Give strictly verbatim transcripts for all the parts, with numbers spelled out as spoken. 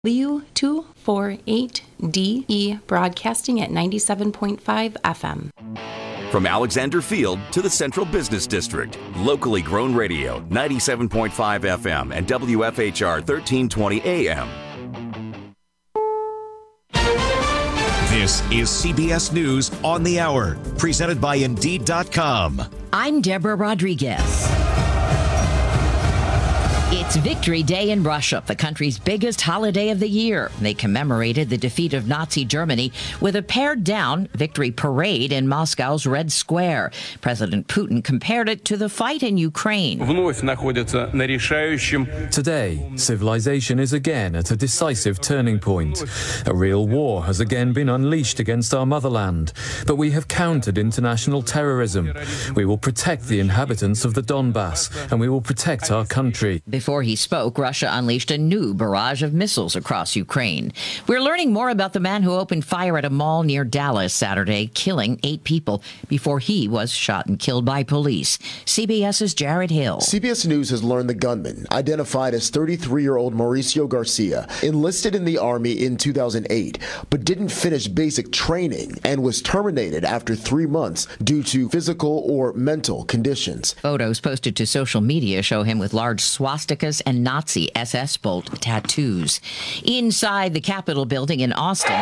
W two forty-eight D E broadcasting at ninety-seven point five F M. From Alexander Field to the Central Business District, locally grown radio, ninety-seven point five F M and W F H R thirteen twenty A M. This is C B S News on the Hour, presented by Indeed dot com. I'm Deborah Rodriguez. It's Victory Day in Russia, the country's biggest holiday of the year. They commemorated the defeat of Nazi Germany with a pared-down victory parade in Moscow's Red Square. President Putin compared it to the fight in Ukraine. Today, civilization is again at a decisive turning point. A real war has again been unleashed against our motherland, but we have countered international terrorism. We will protect the inhabitants of the Donbass, and we will protect our country. Before he spoke, Russia unleashed a new barrage of missiles across Ukraine. We're learning more about the man who opened fire at a mall near Dallas Saturday, killing eight people before he was shot and killed by police. CBS's Jared Hill. C B S News has learned the gunman, identified as thirty-three-year-old Mauricio Garcia, enlisted in the Army in two thousand eight, but didn't finish basic training and was terminated after three months due to physical or mental conditions. Photos posted to social media show him with large swastikas and Nazi S S bolt tattoos. Inside the Capitol building in Austin,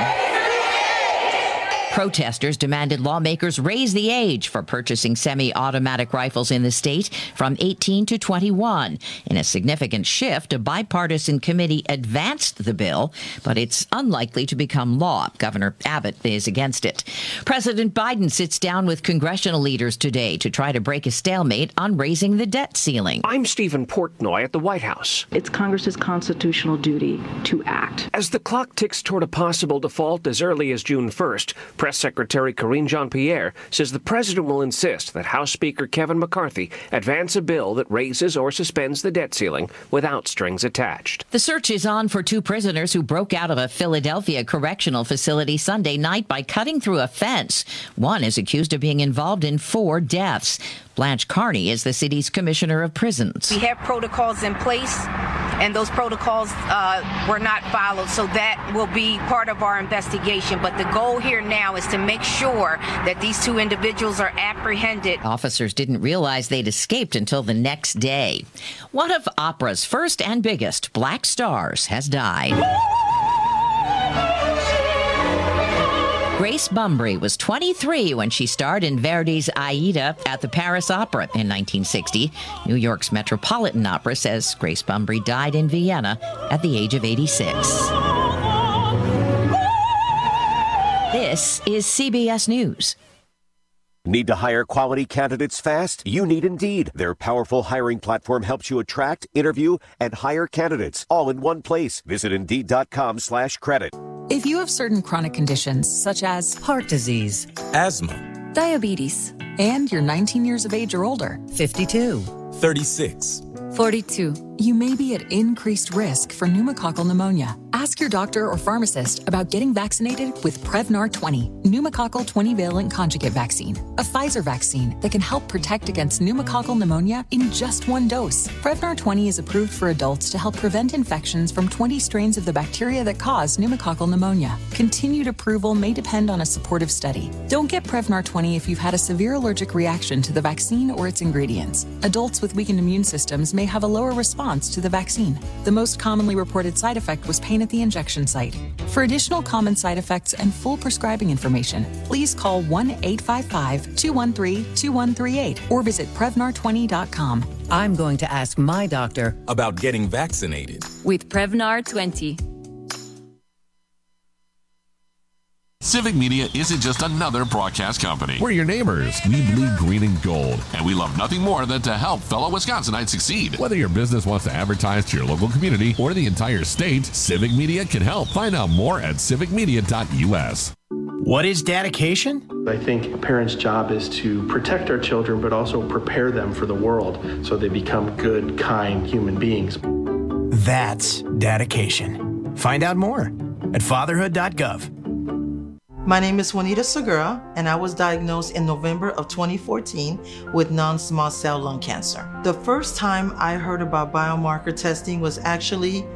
protesters demanded lawmakers raise the age for purchasing semi-automatic rifles in the state from eighteen to twenty-one. In a significant shift, a bipartisan committee advanced the bill, but it's unlikely to become law. Governor Abbott is against it. President Biden sits down with congressional leaders today to try to break a stalemate on raising the debt ceiling. I'm Stephen Portnoy at the White House. It's Congress's constitutional duty to act. As the clock ticks toward a possible default as early as June first, Press Secretary Karine Jean-Pierre says the president will insist that House Speaker Kevin McCarthy advance a bill that raises or suspends the debt ceiling without strings attached. The search is on for two prisoners who broke out of a Philadelphia correctional facility Sunday night by cutting through a fence. One is accused of being involved in four deaths. Blanche Carney is the city's commissioner of prisons. We have protocols in place, and those protocols uh, were not followed, so that will be part of our investigation. But the goal here now is to make sure that these two individuals are apprehended. Officers didn't realize they'd escaped until the next day. One of opera's first and biggest black stars has died. Grace Bumbry was twenty-three when she starred in Verdi's Aida at the Paris Opera in nineteen sixty. New York's Metropolitan Opera says Grace Bumbry died in Vienna at the age of eighty-six. This is C B S News. Need to hire quality candidates fast? You need Indeed. Their powerful hiring platform helps you attract, interview, and hire candidates all in one place. Visit Indeed.com slash credit. If you have certain chronic conditions, such as heart disease, asthma, diabetes, and you're nineteen years of age or older, fifty-two, thirty-six, forty-two, you may be at increased risk for pneumococcal pneumonia. Ask your doctor or pharmacist about getting vaccinated with Prevnar twenty, pneumococcal twenty-valent conjugate vaccine, a Pfizer vaccine that can help protect against pneumococcal pneumonia in just one dose. Prevnar twenty is approved for adults to help prevent infections from twenty strains of the bacteria that cause pneumococcal pneumonia. Continued approval may depend on a supportive study. Don't get Prevnar twenty if you've had a severe allergic reaction to the vaccine or its ingredients. Adults with weakened immune systems may have a lower response to the vaccine. The most commonly reported side effect was pain at the injection site. For additional common side effects and full prescribing information, please call one eight five five, two one three, two one three eight or visit Prevnar twenty dot com. I'm going to ask my doctor about getting vaccinated with Prevnar twenty. Civic Media isn't just another broadcast company. We're your neighbors. We bleed green and gold. And we love nothing more than to help fellow Wisconsinites succeed. Whether your business wants to advertise to your local community or the entire state, Civic Media can help. Find out more at civic media dot u s. What is dedication? I think a parent's job is to protect our children, but also prepare them for the world so they become good, kind human beings. That's dedication. Find out more at fatherhood dot gov. My name is Juanita Segura, and I was diagnosed in November of twenty fourteen with non-small cell lung cancer. The first time I heard about biomarker testing was actually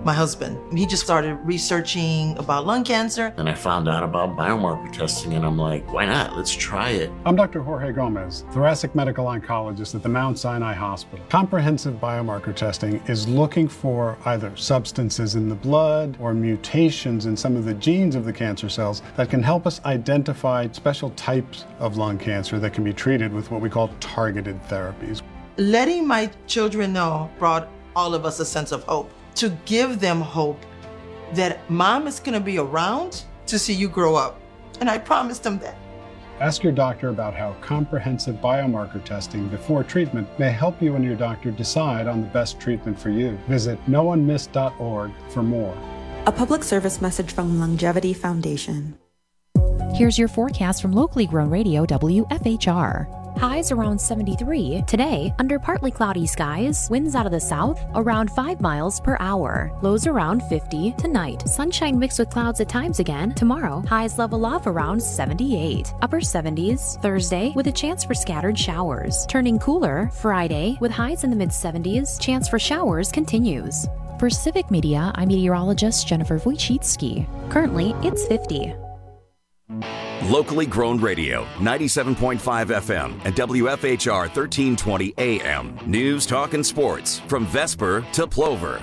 my husband. He just started researching about lung cancer. And I found out about biomarker testing, and I'm like, why not? Let's try it. I'm Doctor Jorge Gomez, thoracic medical oncologist at the Mount Sinai Hospital. Comprehensive biomarker testing is looking for either substances in the blood or mutations in some of the genes of the cancer cells that can help us identify special types of lung cancer that can be treated with what we call targeted therapies. Letting my children know brought all of us a sense of hope. To give them hope that mom is going to be around to see you grow up. And I promised them that. Ask your doctor about how comprehensive biomarker testing before treatment may help you and your doctor decide on the best treatment for you. Visit no one missed dot org for more. A public service message from Longevity Foundation. Here's your forecast from locally grown radio W F H R. Highs around seventy-three. Today, under partly cloudy skies, winds out of the south around five miles per hour. Lows around fifty. Tonight, sunshine mixed with clouds at times again. Tomorrow, highs level off around seventy-eight. Upper seventies. Thursday, with a chance for scattered showers. Turning cooler, Friday, with highs in the mid seventies. Chance for showers continues. For Civic Media, I'm meteorologist Jennifer Wojcicki. Currently, it's fifty. Locally grown radio, ninety-seven point five F M and W F H R thirteen twenty A M. News, talk, and sports from Vesper to Plover.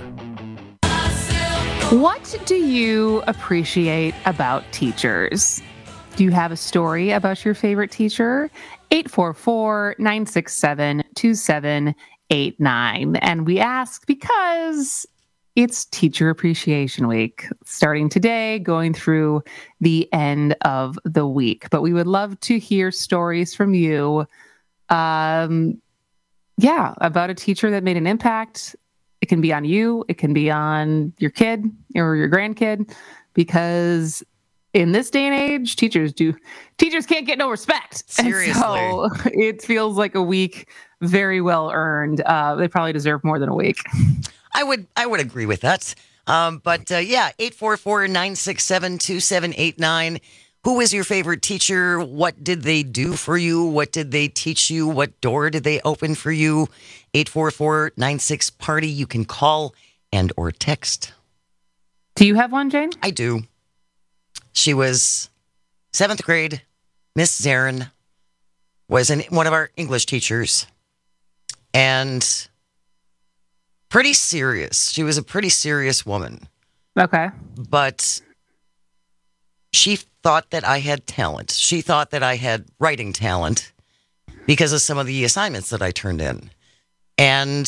What do you appreciate about teachers? Do you have a story about your favorite teacher? eight four four, nine six seven, two seven eight nine. And we ask because it's Teacher Appreciation Week, starting today, going through the end of the week. But we would love to hear stories from you, um, yeah, about a teacher that made an impact. It can be on you. It can be on your kid or your grandkid, because in this day and age, teachers do teachers can't get no respect. Seriously. And so it feels like a week very well earned. Uh, they probably deserve more than a week. I would I would agree with that. Um, but uh, yeah, eight four four, nine six seven, two seven eight nine. Who is your favorite teacher? What did they do for you? What did they teach you? What door did they open for you? eight four four, nine six, party. You can call and or text. Do you have one, Jane? I do. She was seventh grade. Miss Zarin was an, one of our English teachers. And pretty serious. She was a pretty serious woman. Okay. But she thought that I had talent. She thought that I had writing talent because of some of the assignments that I turned in. And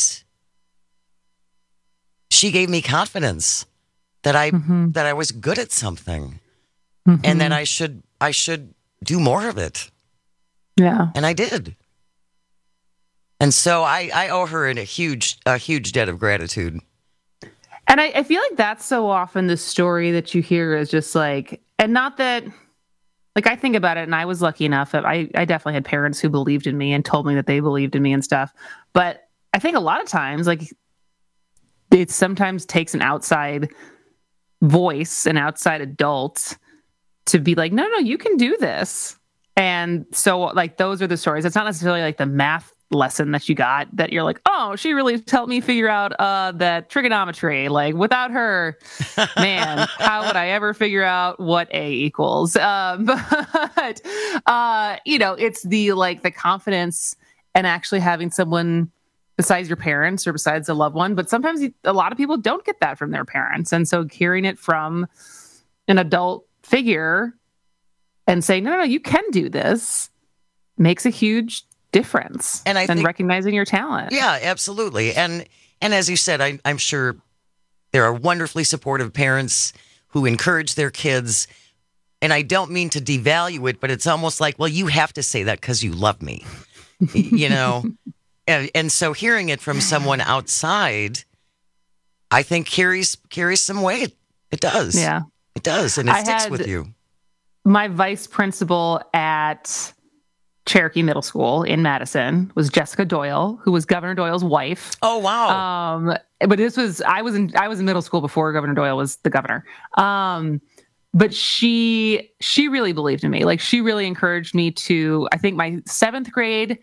she gave me confidence that I mm-hmm. that I was good at something. Mm-hmm. And that I should I should do more of it. Yeah. And I did. And so I, I owe her a huge, a huge debt of gratitude. And I, I feel like that's so often the story that you hear is just like, and not that, like I think about it and I was lucky enough that I, I definitely had parents who believed in me and told me that they believed in me and stuff. But I think a lot of times, like it sometimes takes an outside voice, an outside adult to be like, no, no, you can do this. And so like, those are the stories. It's not necessarily like the math lesson that you got that you're like, oh, she really helped me figure out uh that trigonometry. Like without her, man, how would I ever figure out what A equals? Um, but uh, you know, it's the like the confidence and actually having someone besides your parents or besides a loved one. But sometimes you, a lot of people don't get that from their parents, and so hearing it from an adult figure and saying, no, no, no, you can do this, makes a huge difference. And I and think, recognizing your talent. Yeah, absolutely. And and as you said, I, I'm sure there are wonderfully supportive parents who encourage their kids. And I don't mean to devalue it, but it's almost like, well, you have to say that because you love me, you know? and, and so hearing it from someone outside, I think carries carries some weight. It does. Yeah. It does. And it I sticks had with you. My vice principal at Cherokee Middle School in Madison was Jessica Doyle, who was Governor Doyle's wife. Oh, wow. Um, but this was, I was in, I was in middle school before Governor Doyle was the governor. Um, but she, she really believed in me. Like she really encouraged me to, I think my seventh grade,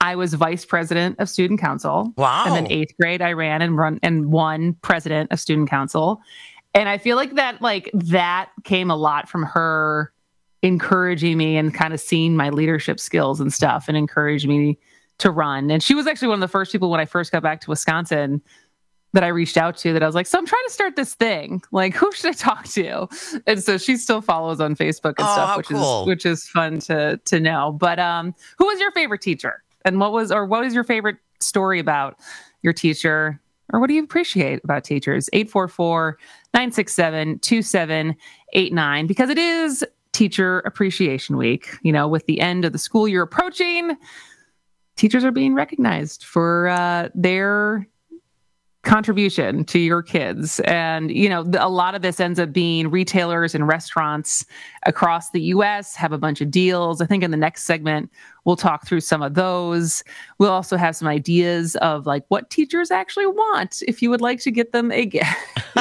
I was vice president of student council. Wow. And then eighth grade, I ran and run and won president of student council. And I feel like that, like that came a lot from her encouraging me and kind of seeing my leadership skills and stuff and encouraged me to run. And she was actually one of the first people when I first got back to Wisconsin that I reached out to, that I was like, so I'm trying to start this thing. Like, who should I talk to? And so she still follows on Facebook and oh, stuff, how which cool. is which is fun to to know. But um, who was your favorite teacher? And what was or what was your favorite story about your teacher? Or what do you appreciate about teachers? eight four four, nine six seven, two seven eight nine. Because it is Teacher Appreciation Week. You know, with the end of the school year approaching, teachers are being recognized for uh, their contribution to your kids. And, you know, a lot of this ends up being retailers and restaurants across the U S have a bunch of deals. I think in the next segment, we'll talk through some of those. We'll also have some ideas of like what teachers actually want if you would like to get them a gift.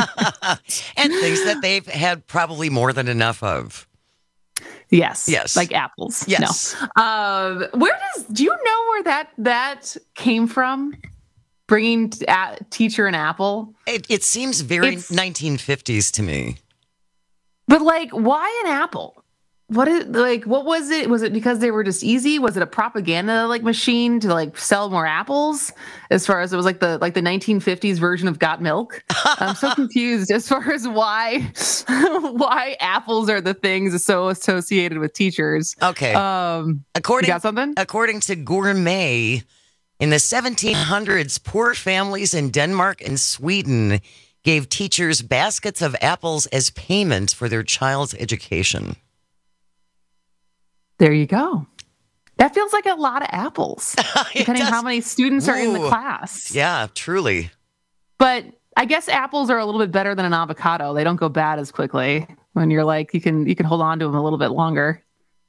And things that they've had probably more than enough of. Yes. Yes. Like apples. Yes. No. Um, where does, do you know where that, that came from? Bringing t- a- teacher an apple? It, it seems very It's- nineteen fifties to me. But like, why an apple? What is like? What was it? Was it because they were just easy? Was it a propaganda like machine to like sell more apples? As far as it was like the like the nineteen fifties version of Got Milk. I'm so confused as far as why why apples are the things so associated with teachers. Okay. Um, according you got something? According to Gourmet, in the seventeen hundreds, poor families in Denmark and Sweden gave teachers baskets of apples as payment for their child's education. There you go. That feels like a lot of apples, depending on how many students are in the Ooh. class. Yeah, truly. But I guess apples are a little bit better than an avocado. They don't go bad as quickly when you're like, you can you can hold on to them a little bit longer.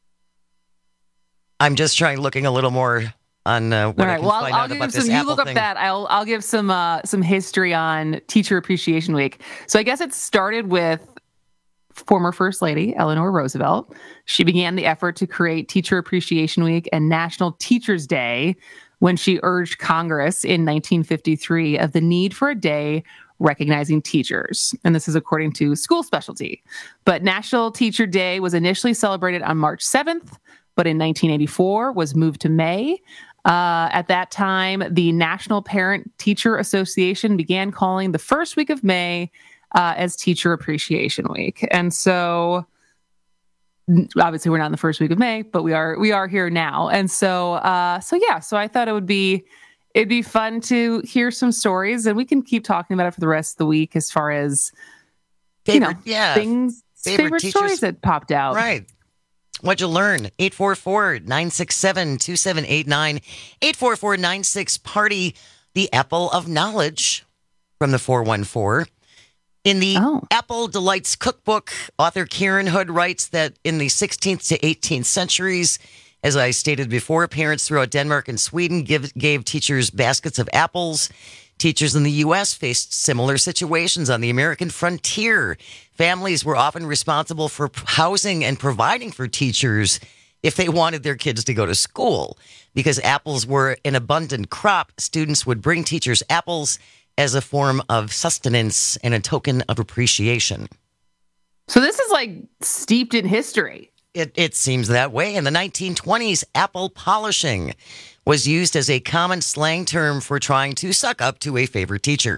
I'm just trying, looking a little more on uh, what All I right. can Well, find I'll, I'll out give about some. this You apple look up thing. that. I'll I'll give some uh, some history on Teacher Appreciation Week. So I guess it started with former First Lady Eleanor Roosevelt. She began the effort to create Teacher Appreciation Week and National Teachers Day when she urged Congress in nineteen fifty-three of the need for a day recognizing teachers. And this is according to School Specialty. But National Teacher Day was initially celebrated on March seventh, but in nineteen eighty-four was moved to May. Uh, at that time, the National Parent Teacher Association began calling the first week of May uh, as Teacher Appreciation Week. And so obviously we're not in the first week of May, but we are we are here now. And so uh, so yeah, so I thought it would be it'd be fun to hear some stories, and we can keep talking about it for the rest of the week as far as Favorite, you know, yeah. things Favorite favorite, teachers- stories that popped out. Right. What'd you learn? eight four four, nine six seven, two seven eight nine. eight four four nine six Party, the Apple of Knowledge from the four one four. In the Oh. Apple Delights Cookbook, author Kieran Hood writes that in the sixteenth to eighteenth centuries, as I stated before, parents throughout Denmark and Sweden give, gave teachers baskets of apples. Teachers in the U S faced similar situations on the American frontier. Families were often responsible for housing and providing for teachers if they wanted their kids to go to school. Because apples were an abundant crop, students would bring teachers apples as a form of sustenance and a token of appreciation. So this is like steeped in history. It, it seems that way. In the nineteen twenties, apple polishing was used as a common slang term for trying to suck up to a favorite teacher.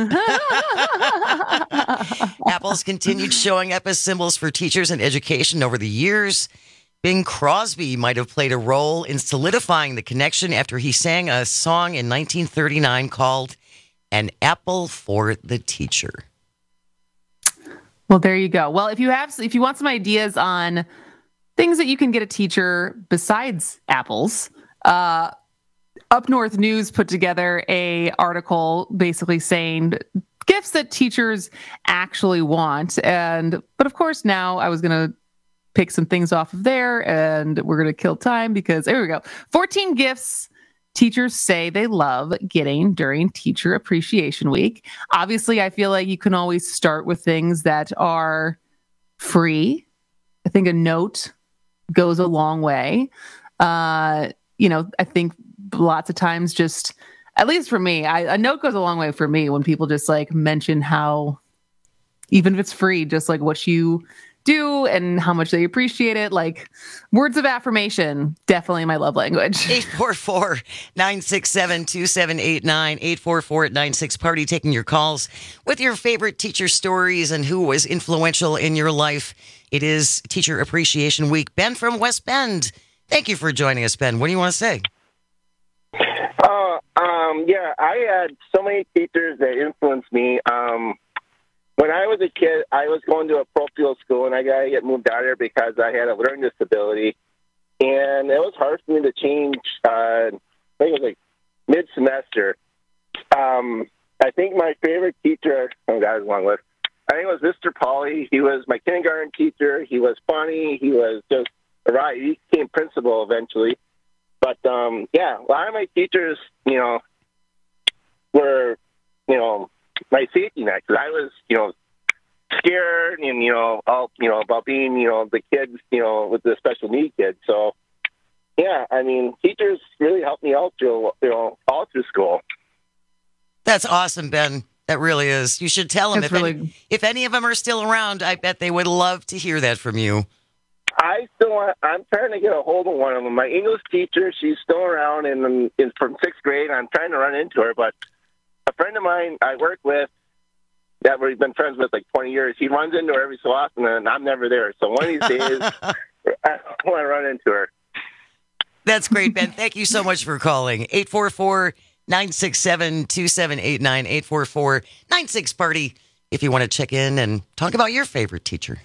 Apples continued showing up as symbols for teachers and education over the years. Bing Crosby might have played a role in solidifying the connection after he sang a song in nineteen thirty-nine called An Apple for the Teacher. Well, there you go. Well, if you have, if you want some ideas on things that you can get a teacher besides apples, uh, Up North News put together a article basically saying gifts that teachers actually want. And, but of course, now I was going to pick some things off of there, and we're going to kill time because there we go. fourteen gifts teachers say they love getting during Teacher Appreciation Week. Obviously, I feel like you can always start with things that are free. I think a note goes a long way. Uh, you know, I think lots of times just, at least for me, I, a note goes a long way for me when people just like mention how, even if it's free, just like what you do and how much they appreciate it. Like words of affirmation, definitely my love language. eight four four, nine six seven, two seven eight nine, eight four four, nine six party, taking your calls with your favorite teacher stories and who was influential in your life. It is Teacher Appreciation Week. Ben from West Bend, thank you for joining us, Ben. What do you want to say? Uh, um, yeah, I had so many teachers that influenced me. Um, When I was a kid, I was going to a parochial school, and I got to get moved out of there because I had a learning disability. And it was hard for me to change, uh, I think it was like mid-semester. Um, I think my favorite teacher, oh, God, it's a long list. I think it was Mister Pauly. He was my kindergarten teacher. He was funny. He was just a riot. He became principal eventually. But, um, yeah, a lot of my teachers, you know, were, you know, my safety net, because I was, you know, scared and, you know, all, you know, about being, you know, the kids, you know, with the special need kids. So, yeah, I mean, teachers really helped me out through, you know, all through school. That's awesome, Ben. That really is. You should tell them if, really... any, if any of them are still around. I bet they would love to hear that from you. I still want, I'm trying to get a hold of one of them. My English teacher, she's still around and is from sixth grade. I'm trying to run into her, but a friend of mine I work with that we've been friends with like twenty years, he runs into her every so often, and I'm never there. So one of these days, I want to run into her. That's great, Ben. Thank you so much for calling. eight four four, nine six seven, two seven eight nine, eight four four, nine six party if you want to check in and talk about your favorite teacher.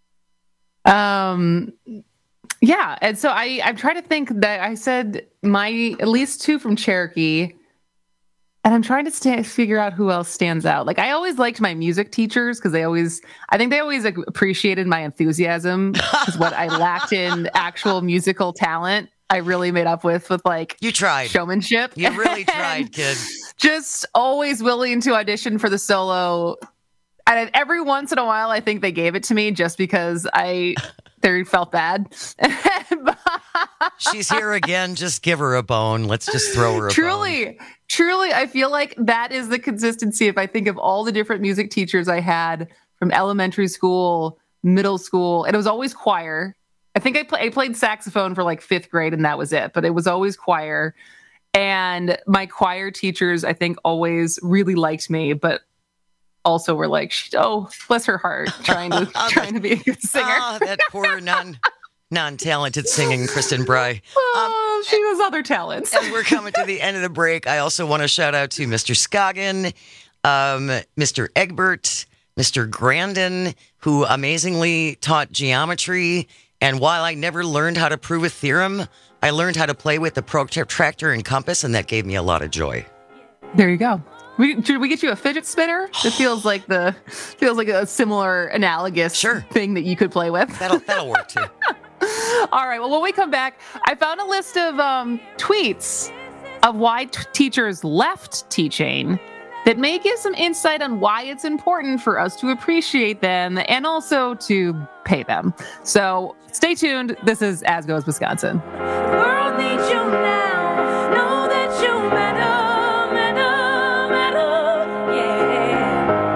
Um, yeah. And so I, I'm trying to think that I said my, at least two from Cherokee. And I'm trying to st- figure out who else stands out. Like, I always liked my music teachers because they always, I think they always like, appreciated my enthusiasm, because what I lacked in actual musical talent, I really made up with, with like, you tried showmanship. You really tried, kid. Just always willing to audition for the solo. And every once in a while, I think they gave it to me just because I, they felt bad. She's here again. Just give her a bone. Let's just throw her a truly, bone. Truly, I feel like that is the consistency. If I think of all the different music teachers I had from elementary school, middle school, and it was always choir. I think I, play, I played saxophone for like fifth grade and that was it, but it was always choir. And my choir teachers, I think, always really liked me, but also were like, oh, bless her heart, trying to trying to be a good singer. Oh, that poor non non-talented singing Kristen Bry. Oh, um, she has other talents. As we're coming to the end of the break, I also want to shout out to Mister Scoggin, um, Mister Egbert, Mister Grandin, who amazingly taught geometry. And while I never learned how to prove a theorem, I learned how to play with the protractor and compass, and that gave me a lot of joy. There you go. We, should we get you a fidget spinner? It feels like the feels like a similar analogous sure. thing that you could play with. That'll that'll work too. All right. Well, when we come back, I found a list of um, tweets of why t- teachers left teaching that may give some insight on why it's important for us to appreciate them and also to pay them. So stay tuned. This is As Goes Wisconsin. The world needs you now. Know that you matter, matter, matter. Yeah.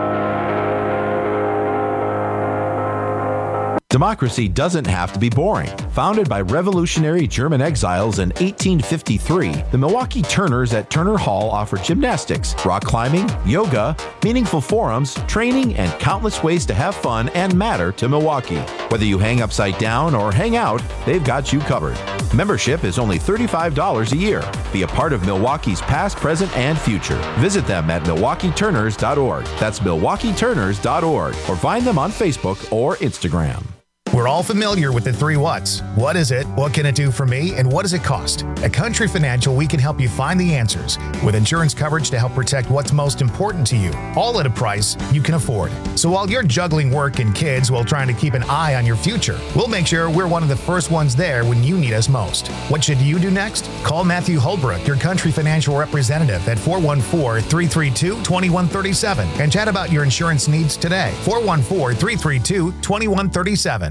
Democracy doesn't have to be boring. Founded by revolutionary German exiles in eighteen fifty-three, the Milwaukee Turners at Turner Hall offer gymnastics, rock climbing, yoga, meaningful forums, training, and countless ways to have fun and matter to Milwaukee. Whether you hang upside down or hang out, they've got you covered. Membership is only thirty-five dollars a year. Be a part of Milwaukee's past, present, and future. Visit them at milwaukee turners dot org. That's milwaukee turners dot org. Or find them on Facebook or Instagram. We're all familiar with the three whats. What is it? What can it do for me? And what does it cost? At Country Financial, we can help you find the answers with insurance coverage to help protect what's most important to you, all at a price you can afford. So while you're juggling work and kids while trying to keep an eye on your future, we'll make sure we're one of the first ones there when you need us most. What should you do next? Call Matthew Holbrook, your Country Financial representative, at four one four, three three two, two one three seven and chat about your insurance needs today. four one four, three three two, two one three seven.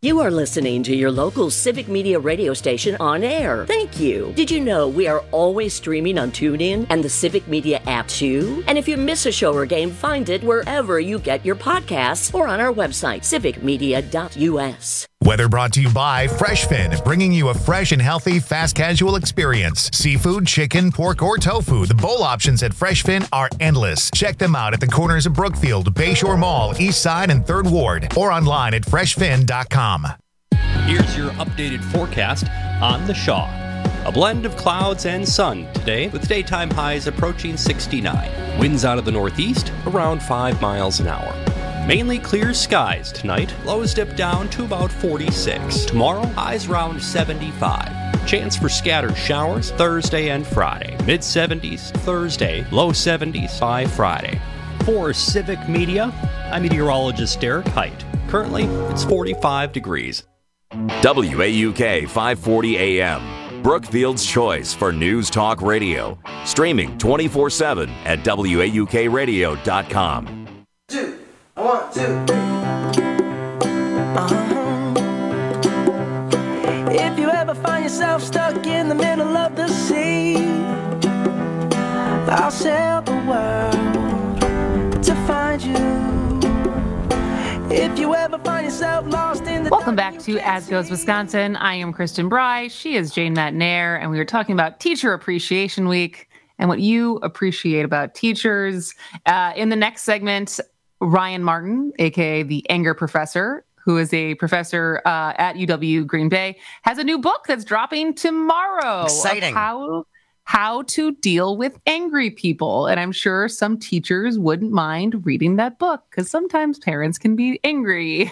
You are listening to your local Civic Media radio station on air. Thank you. Did you know we are always streaming on TuneIn and the Civic Media app too? And if you miss a show or game, find it wherever you get your podcasts or on our website, civic media dot u s. Weather brought to you by FreshFin, bringing you a fresh and healthy fast casual experience. Seafood, chicken, pork, or tofu. The bowl options at FreshFin are endless. Check them out at the corners of Brookfield, Bayshore Mall, East Side, and third Ward, or online at fresh fin dot com. Here's your updated forecast on the Shaw. A blend of clouds and sun today, with daytime highs approaching sixty-nine. Winds out of the northeast around five miles an hour. Mainly clear skies tonight. Lows dip down to about forty-six. Tomorrow, highs around seventy-five. Chance for scattered showers Thursday and Friday. mid seventies Thursday, low seventies by Friday. For Civic Media, I'm meteorologist Derek Height. Currently, it's forty-five degrees. W A U K five forty A M, Brookfield's choice for news talk radio. Streaming twenty-four seven at W A U K radio dot com. Two, one, two, three. Uh-huh. If you ever find yourself stuck in the middle of the sea, I'll sail the world to find you. If you ever find yourself lost in the Welcome back to As Goes Wisconsin. I am Kristen Bry. She is Jane Matnair, and we were talking about Teacher Appreciation Week and what you appreciate about teachers. Uh, in the next segment, Ryan Martin, aka the Anger Professor, who is a professor uh, at U W Green Bay, has a new book that's dropping tomorrow. Exciting. How how to deal with angry people. And I'm sure some teachers wouldn't mind reading that book because sometimes parents can be angry.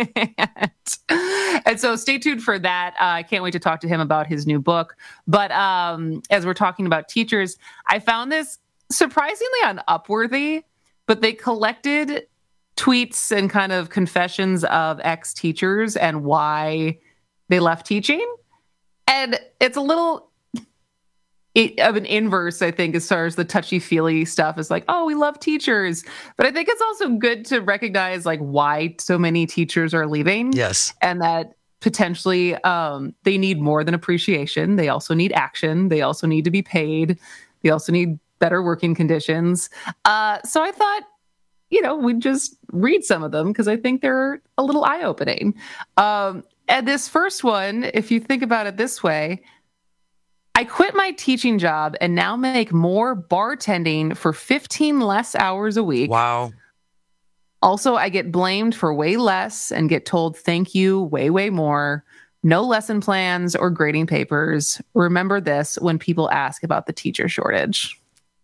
And so stay tuned for that. Uh, I can't wait to talk to him about his new book. But um, as we're talking about teachers, I found this surprisingly on Upworthy, but they collected tweets and kind of confessions of ex-teachers and why they left teaching. And it's a little It, of an inverse, I think, as far as the touchy-feely stuff is like, oh, we love teachers. But I think it's also good to recognize like why so many teachers are leaving. Yes. And that potentially um, they need more than appreciation. They also need action. They also need to be paid. They also need better working conditions. Uh, so I thought, you know, we'd just read some of them because I think they're a little eye-opening. Um, and this first one, if you think about it this way, I quit my teaching job and now make more bartending for fifteen less hours a week. Wow. Also, I get blamed for way less and get told thank you way, way more. No lesson plans or grading papers. Remember this when people ask about the teacher shortage.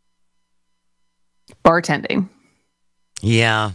Bartending. Yeah.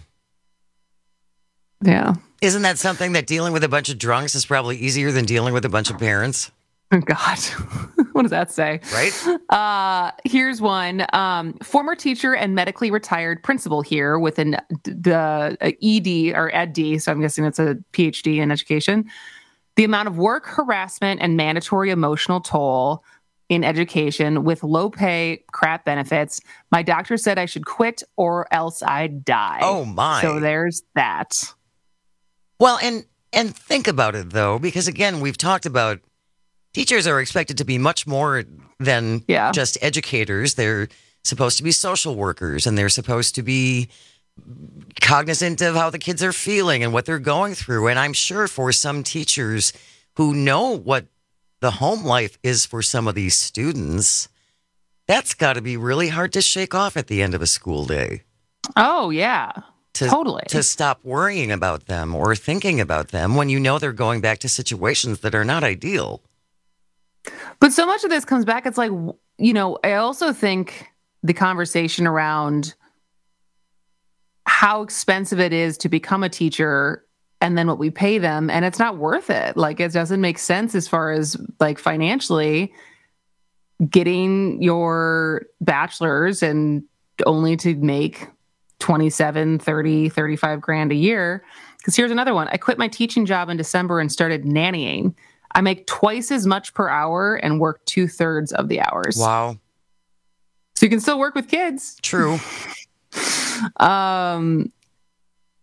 Yeah. Isn't that something that dealing with a bunch of drunks is probably easier than dealing with a bunch of parents? Oh, God. What does that say? Right? Uh, here's one. Um, former teacher and medically retired principal here with an the uh, E D or Ed D, so I'm guessing it's a P H D in education. The amount of work, harassment, and mandatory emotional toll in education with low pay, crap benefits. My doctor said I should quit or else I'd die. Oh, my. So there's that. Well, and and think about it, though, because, again, we've talked about teachers are expected to be much more than yeah. just educators. They're supposed to be social workers, and they're supposed to be cognizant of how the kids are feeling and what they're going through. And I'm sure for some teachers who know what the home life is for some of these students, that's got to be really hard to shake off at the end of a school day. Oh, yeah. To, totally. To stop worrying about them or thinking about them when you know they're going back to situations that are not ideal. But so much of this comes back. It's like, you know, I also think the conversation around how expensive it is to become a teacher and then what we pay them, and it's not worth it. Like, it doesn't make sense as far as like financially getting your bachelor's and only to make twenty-seven, thirty, thirty-five grand a year. Because here's another one. I quit my teaching job in December and started nannying. I make twice as much per hour and work two thirds of the hours. Wow. So you can still work with kids. True. um,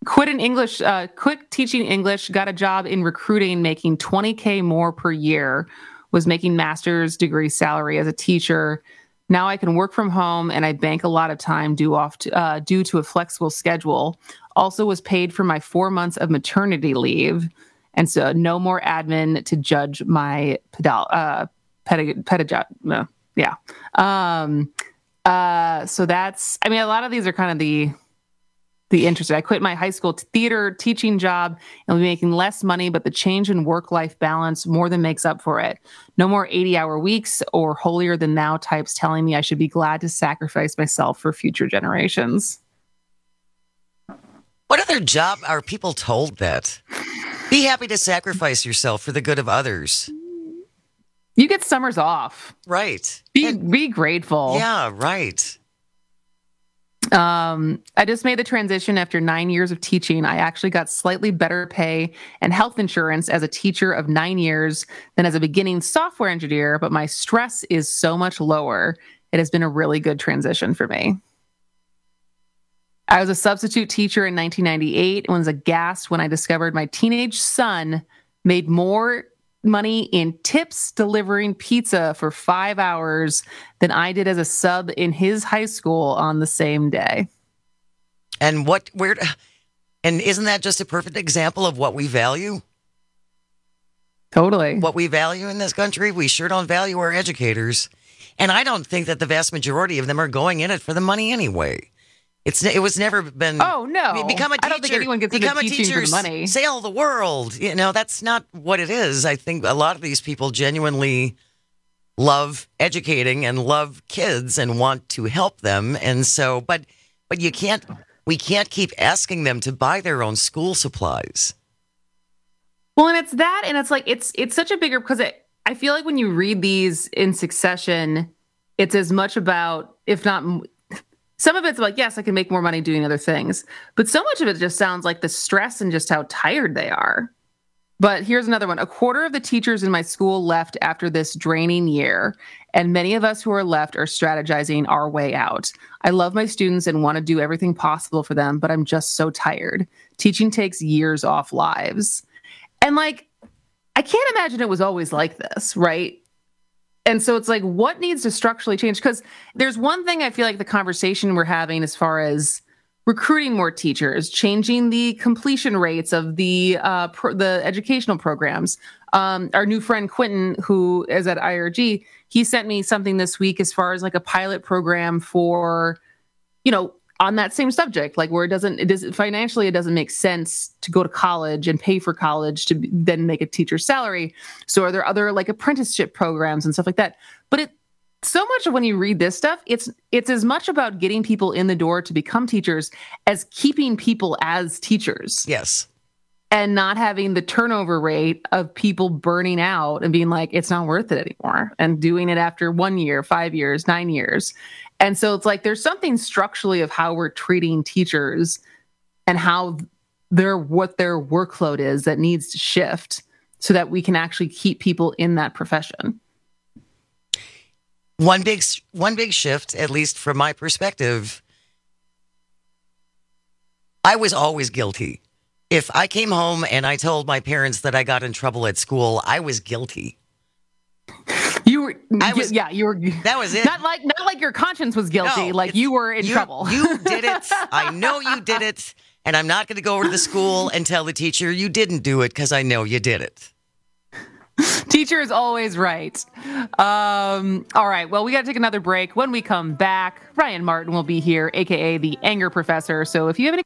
quit in English, uh, quit teaching English, got a job in recruiting, making twenty K more per year, was making master's degree salary as a teacher. Now I can work from home and I bank a lot of time due, off to, uh, due to a flexible schedule. Also was paid for my four months of maternity leave. And so no more admin to judge my pedal, uh, pedag- pedag- no, yeah. Um, uh, so that's, I mean, a lot of these are kind of the, the interesting. I quit my high school theater teaching job and will be making less money, but the change in work-life balance more than makes up for it. No more eighty-hour weeks or holier than thou types telling me I should be glad to sacrifice myself for future generations. What other job are people told that? Be happy to sacrifice yourself for the good of others. You get summers off. Right. Be, and, be grateful. Yeah, right. Um, I just made the transition after nine years of teaching. I actually got slightly better pay and health insurance as a teacher of nine years than as a beginning software engineer, but my stress is so much lower. It has been a really good transition for me. I was a substitute teacher in nineteen ninety-eight and was aghast when I discovered my teenage son made more money in tips delivering pizza for five hours than I did as a sub in his high school on the same day. And what, where, and isn't that just a perfect example of what we value? Totally. What we value in this country? We sure don't value our educators. And I don't think that the vast majority of them are going in it for the money anyway. It's it was never been. Oh no! Become a teacher. I don't think anyone gets into teaching for the money. Sail the world. You know, that's not what it is. I think a lot of these people genuinely love educating and love kids and want to help them. And so, but but you can't. We can't keep asking them to buy their own school supplies. Well, and it's that, and it's like it's it's such a bigger because it, I feel like when you read these in succession, it's as much about, if not. Some of it's like, yes, I can make more money doing other things. But so much of it just sounds like the stress and just how tired they are. But here's another one. A quarter of the teachers in my school left after this draining year. And many of us who are left are strategizing our way out. I love my students and want to do everything possible for them, but I'm just so tired. Teaching takes years off lives. And like, I can't imagine it was always like this, right? And so it's like, what needs to structurally change? Because there's one thing I feel like the conversation we're having as far as recruiting more teachers, changing the completion rates of the uh, pro- the educational programs. Um, our new friend Quentin, who is at I R G, he sent me something this week as far as like a pilot program for, you know, on that same subject, like where it doesn't, it doesn't financially, it doesn't make sense to go to college and pay for college to then make a teacher's salary. So are there other like apprenticeship programs and stuff like that? But it, so much of when you read this stuff, it's, it's as much about getting people in the door to become teachers as keeping people as teachers. Yes. And not having the turnover rate of people burning out and being like, it's not worth it anymore. And doing it after one year, five years, nine years. And so it's like there's something structurally of how we're treating teachers and how their what their workload is that needs to shift so that we can actually keep people in that profession. One big one big shift, at least from my perspective, I was always guilty. If I came home and I told my parents that I got in trouble at school, I was guilty. You were, I was, yeah, you were. That was it. Not like, not like your conscience was guilty. No, like you were in you, trouble. You did it. I know you did it, and I'm not going to go over to the school and tell the teacher you didn't do it because I know you did it. Teacher is always right. Um, all right. Well, we got to take another break. When we come back, Ryan Martin will be here, aka the Anger Professor. So if you have any.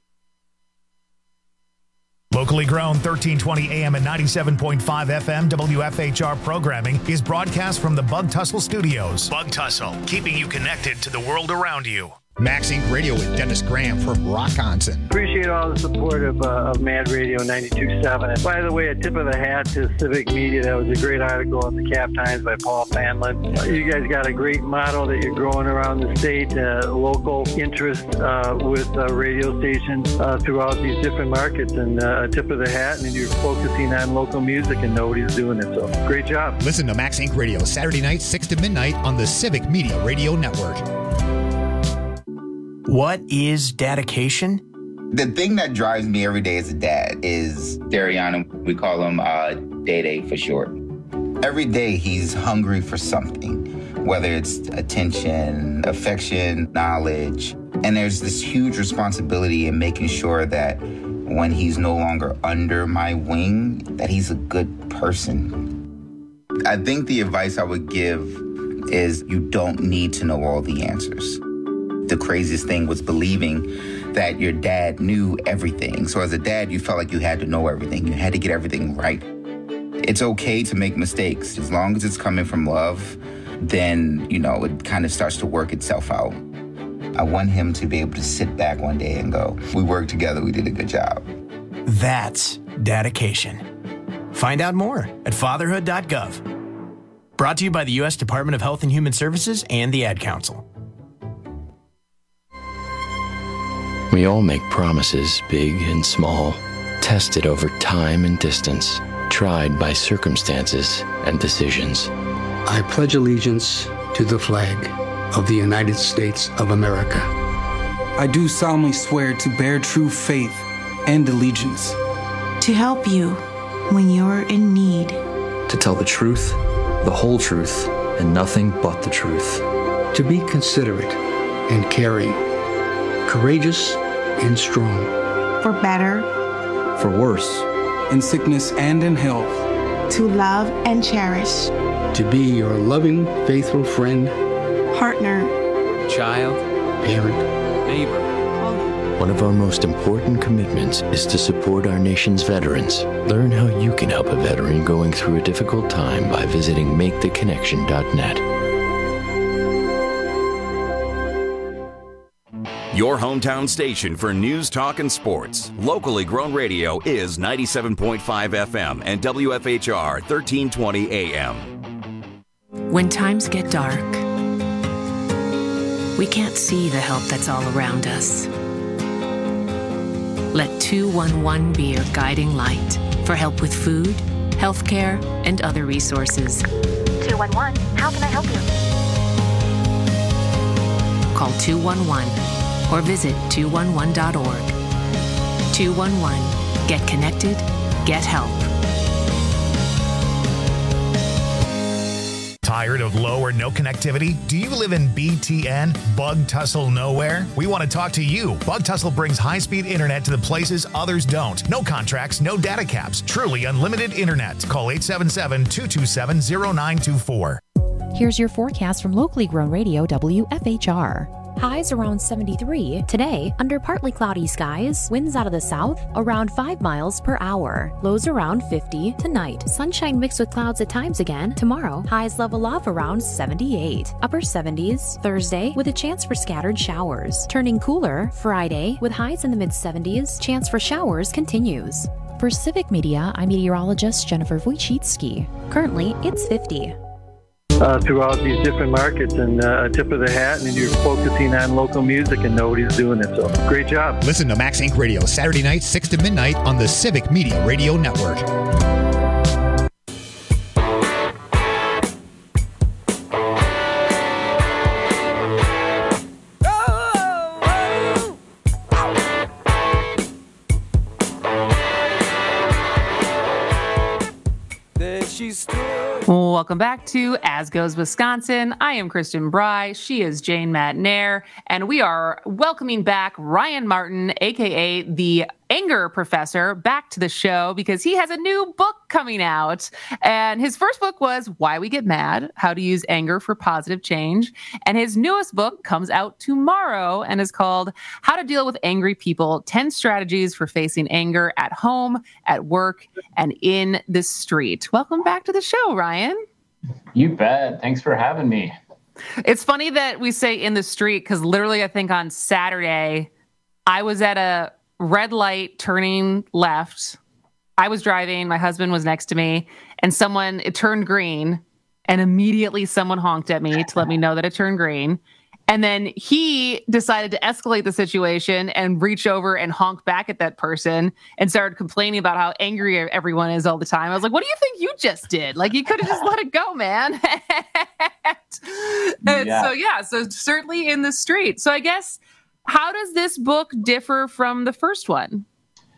Locally grown thirteen twenty A M and ninety-seven point five F M W F H R programming is broadcast from the Bug Tussle Studios. Bug Tussle, keeping you connected to the world around you. Max Incorporated. Radio with Dennis Graham from Rockonson. Appreciate all the support of, uh, of Mad Radio ninety-two point seven. And by the way, a tip of the hat to Civic Media. That was a great article in the Cap Times by Paul Fanlin. You guys got a great model that you're growing around the state, uh, local interest uh, with uh, radio stations uh, throughout these different markets. And uh, a tip of the hat, and you're focusing on local music, and nobody's doing it. So great job. Listen to Max Incorporated. Radio, Saturday night, six to midnight on the Civic Media Radio Network. What is dedication? The thing that drives me every day as a dad is Dariana. We call him uh, Day-Day for short. Every day he's hungry for something, whether it's attention, affection, knowledge. And there's this huge responsibility in making sure that when he's no longer under my wing, that he's a good person. I think the advice I would give is you don't need to know all the answers. The craziest thing was believing that your dad knew everything. So as a dad, you felt like you had to know everything. You had to get everything right. It's okay to make mistakes. As long as it's coming from love, then, you know, it kind of starts to work itself out. I want him to be able to sit back one day and go, we worked together, we did a good job. That's dedication. Find out more at fatherhood dot gov. Brought to you by the U S Department of Health and Human Services and the Ad Council. We all make promises, big and small, tested over time and distance, tried by circumstances and decisions. I pledge allegiance to the flag of the United States of America. I do solemnly swear to bear true faith and allegiance. To help you when you're in need. To tell the truth, the whole truth, and nothing but the truth. To be considerate and caring, courageous and strong. For better. For worse. In sickness and in health. To love and cherish. To be your loving, faithful friend. Partner. Child. Parent. Neighbor. One of our most important commitments is to support our nation's veterans. Learn how you can help a veteran going through a difficult time by visiting make the connection dot net. Your hometown station for news, talk, and sports. Locally grown radio is ninety-seven point five F M and W F H R thirteen twenty A M. When times get dark, we can't see the help that's all around us. Let two one one be your guiding light for help with food, healthcare, and other resources. two one one, how can I help you? Call two one one or visit two one one dot org. two one one, get connected, get help. Tired of low or no connectivity? Do you live in B T N? Bug Tussle Nowhere? We want to talk to you. Bug Tussle brings high-speed internet to the places others don't. No contracts, no data caps. Truly unlimited internet. Call eight seven seven, two two seven, zero nine two four. Here's your forecast from locally grown radio W F H R. Highs around seventy-three. Today, under partly cloudy skies, winds out of the south around five miles per hour. Lows around fifty. Tonight, sunshine mixed with clouds at times again. Tomorrow, highs level off around seventy-eight. Upper seventies. Thursday, with a chance for scattered showers. Turning cooler, Friday, with highs in the mid seventies. Chance for showers continues. For Civic Media, I'm meteorologist Jennifer Wojcicki. Currently, it's fifty. Uh, throughout these different markets, and uh, a tip of the hat, and you're focusing on local music and nobody's doing it. So great job. Listen to Max Incorporated. Radio, Saturday night, six to midnight on the Civic Media Radio Network. Welcome back to As Goes Wisconsin. I am Kristen Bry. She is Jane Matnair. And we are welcoming back Ryan Martin, a k a the Anger Professor, back to the show because he has a new book coming out. And his first book was Why We Get Mad, How to Use Anger for Positive Change. And his newest book comes out tomorrow and is called How to Deal with Angry People, ten Strategies for Facing Anger at Home, at Work, and in the Street. Welcome back to the show, Ryan. You bet. Thanks for having me. It's funny that we say in the street because literally I think on Saturday I was at a red light turning left. I was driving. My husband was next to me and someone, it turned green and immediately someone honked at me to let me know that it turned green. And then he decided to escalate the situation and reach over and honk back at that person and started complaining about how angry everyone is all the time. I was like, what do you think you just did? Like, you could have just let it go, man. And yeah. so, yeah, so certainly in the street. So I guess how does this book differ from the first one?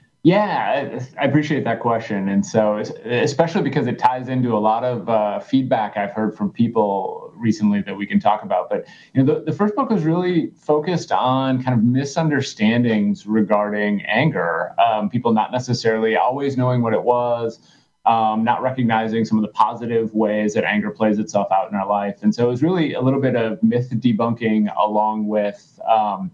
Yeah, I appreciate that question. And so, especially because it ties into a lot of uh, feedback I've heard from people recently that we can talk about. But, you know, the, the first book was really focused on kind of misunderstandings regarding anger. Um, people not necessarily always knowing what it was, um, not recognizing some of the positive ways that anger plays itself out in our life. And so it was really a little bit of myth debunking along with um,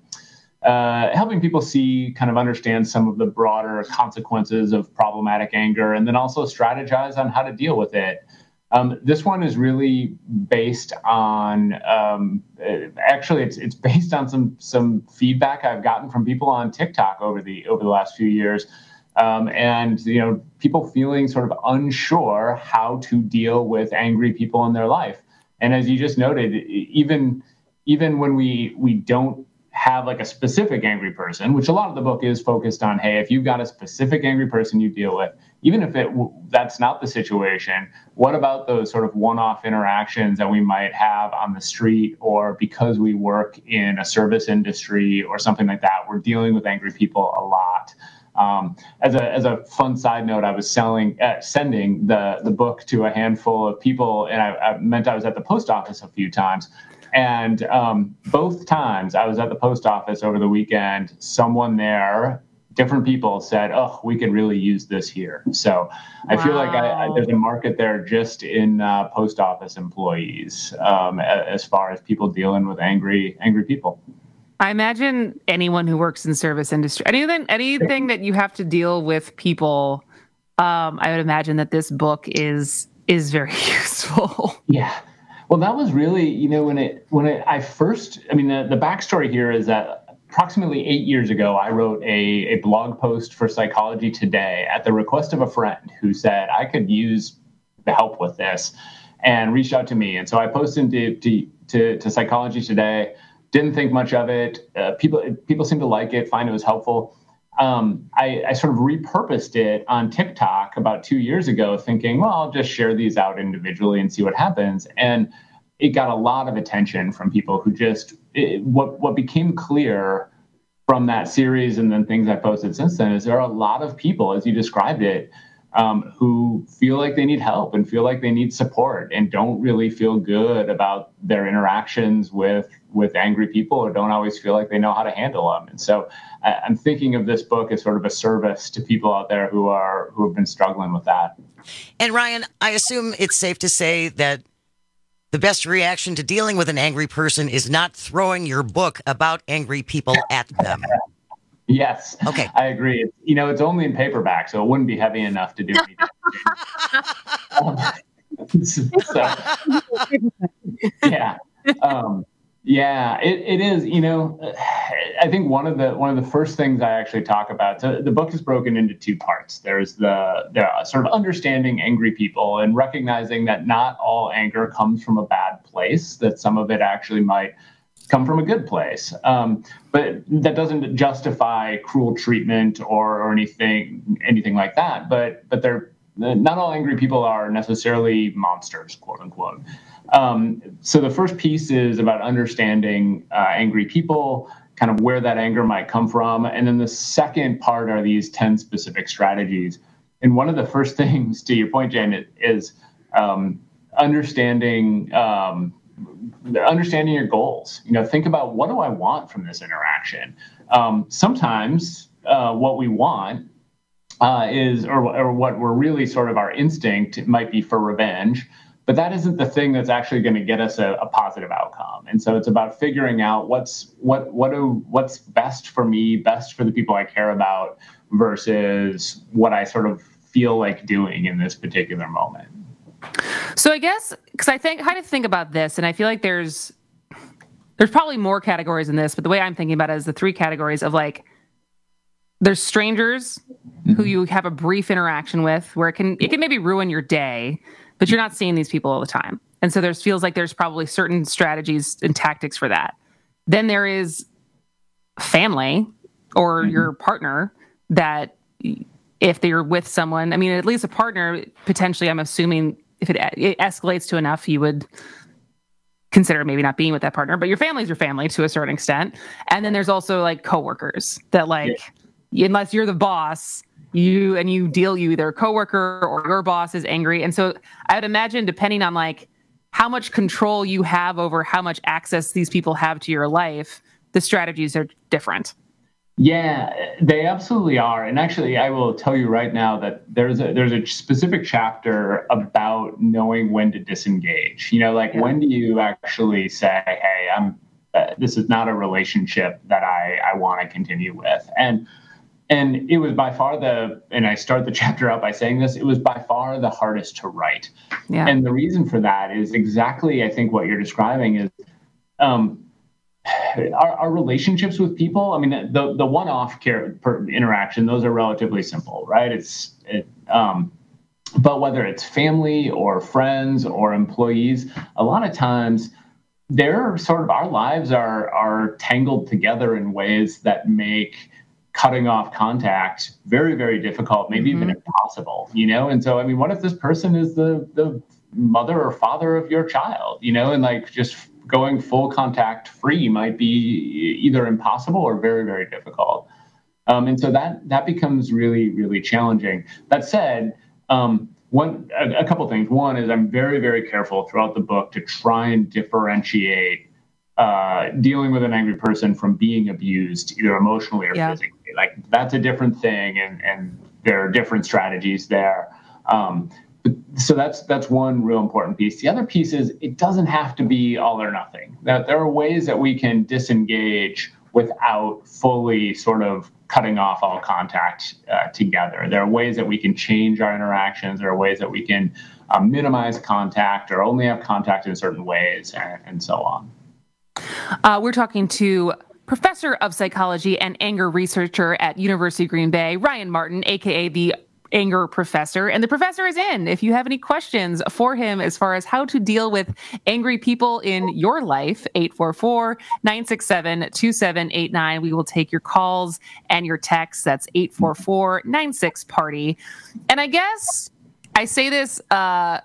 Uh, helping people see, kind of understand some of the broader consequences of problematic anger, and then also strategize on how to deal with it. Um, this one is really based on, um, actually, it's it's based on some some feedback I've gotten from people on TikTok over the over the last few years, um, and you know, people feeling sort of unsure how to deal with angry people in their life. And as you just noted, even even when we we don't have like a specific angry person, which a lot of the book is focused on, hey, if you've got a specific angry person you deal with, even if it that's not the situation, what about those sort of one-off interactions that we might have on the street, or because we work in a service industry or something like that, we're dealing with angry people a lot. Um, as a as a fun side note, I was selling uh, sending the the book to a handful of people, and I, I meant I was at the post office a few times. And um, both times I was at the post office over the weekend, someone there, different people said, oh, we could really use this here. So I wow. feel like I, I, there's a market there just in uh, post office employees um, as far as people dealing with angry, angry people. I imagine anyone who works in service industry, anything, anything that you have to deal with people, um, I would imagine that this book is is very useful. Yeah. Well, that was really, you know, when it when it, I first, I mean, the, the backstory here is that approximately eight years ago, I wrote a, a blog post for Psychology Today at the request of a friend who said I could use the help with this, and reached out to me. And so I posted to to, to, to Psychology Today, didn't think much of it. Uh, people people seemed to like it, find it was helpful. Um, I, I sort of repurposed it on TikTok about two years ago, thinking, well, I'll just share these out individually and see what happens. And it got a lot of attention from people who just, it, what, what became clear from that series and then things I posted since then is there are a lot of people, as you described it, um, who feel like they need help and feel like they need support and don't really feel good about their interactions with with angry people, or don't always feel like they know how to handle them. And so I, I'm thinking of this book as sort of a service to people out there who are who have been struggling with that. And Ryan, I assume it's safe to say that the best reaction to dealing with an angry person is not throwing your book about angry people at them. Yes. Okay. I agree. It's, you know, it's only in paperback, so it wouldn't be heavy enough to do anything. um, so, yeah. Um, Yeah, it, it is. You know, I think one of the one of the first things I actually talk about. So the book is broken into two parts. There's the the sort of understanding angry people and recognizing that not all anger comes from a bad place. That some of it actually might come from a good place. Um, but that doesn't justify cruel treatment or, or anything anything like that. But but they're not all angry people are necessarily monsters, quote unquote. Um, so the first piece is about understanding uh, angry people, kind of where that anger might come from. And then the second part are these ten specific strategies. And one of the first things, to your point, Jen, is um, understanding um, understanding your goals. You know, think about, what do I want from this interaction? Um, sometimes uh, what we want uh, is, or, or what we're really sort of our instinct might be for revenge. But that isn't the thing that's actually going to get us a, a positive outcome. And so it's about figuring out what's what what do what's best for me, best for the people I care about, versus what I sort of feel like doing in this particular moment. So I guess, because I think how to think about this, and I feel like there's there's probably more categories in this, but the way I'm thinking about it is the three categories of, like, there's strangers mm-hmm. who you have a brief interaction with, where it can it can maybe ruin your day, but you're not seeing these people all the time. And so there feels like there's probably certain strategies and tactics for that. Then there is family or mm-hmm. your partner that if they're with someone, I mean, at least a partner, potentially, I'm assuming if it, it escalates to enough, you would consider maybe not being with that partner, but your family's your family to a certain extent. And then there's also like coworkers that like, yeah. unless you're the boss, you and you deal you either a coworker or your boss is angry. And so I would imagine depending on like how much control you have over how much access these people have to your life, the strategies are different. Yeah, they absolutely are. And actually, I will tell you right now that there's a there's a specific chapter about knowing when to disengage. You know, like yeah. when do you actually say, hey, I'm uh, this is not a relationship that I, I want to continue with. And And it was by far the, and I start the chapter out by saying this, it was by far the hardest to write. Yeah. And the reason for that is exactly, I think, what you're describing is um, our, our relationships with people. I mean, the the one-off care, per interaction, those are relatively simple, right? It's, it, um, but whether it's family or friends or employees, a lot of times they're sort of, our lives are are tangled together in ways that make cutting off contact very, very difficult, maybe mm-hmm. even impossible, you know? And so, I mean, what if this person is the the mother or father of your child, you know, and like just going full contact free might be either impossible or very, very difficult. Um, and so that that becomes really, really challenging. That said, um, one a, a couple things. One is I'm very, very careful throughout the book to try and differentiate uh, dealing with an angry person from being abused, either emotionally or yeah. physically. Like that's a different thing, and, and there are different strategies there. Um, so that's that's one real important piece. The other piece is it doesn't have to be all or nothing. That there are ways that we can disengage without fully sort of cutting off all contact uh, together. There are ways that we can change our interactions. There are ways that we can um, minimize contact or only have contact in certain ways, and, and so on. Uh, we're talking to Professor of Psychology and anger researcher at University of Green Bay, Ryan Martin, a k a the Anger Professor. And the professor is in. If you have any questions for him as far as how to deal with angry people in your life, eight four four, nine six seven, two seven eight nine. We will take your calls and your texts. That's eight four four, nine six, party. And I guess I say this uh,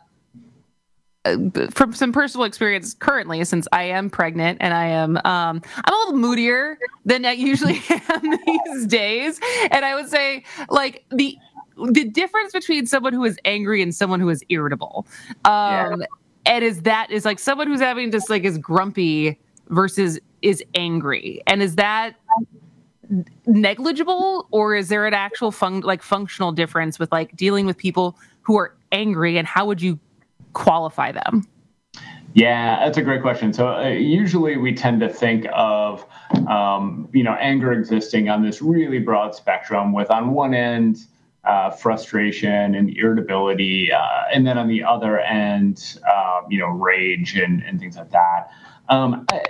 from some personal experience currently, since I am pregnant and I am, um, I'm a little moodier than I usually am these days. And I would say like the, the difference between someone who is angry and someone who is irritable. Um, yeah. And is that is like someone who's having just like is grumpy versus is angry. And is that negligible, or is there an actual fun, like functional difference with like dealing with people who are angry, and how would you qualify them? Yeah, that's a great question. So uh, usually we tend to think of, um, you know, anger existing on this really broad spectrum with on one end, uh, frustration and irritability, uh, and then on the other end, uh, you know, rage and, and things like that. Um, I,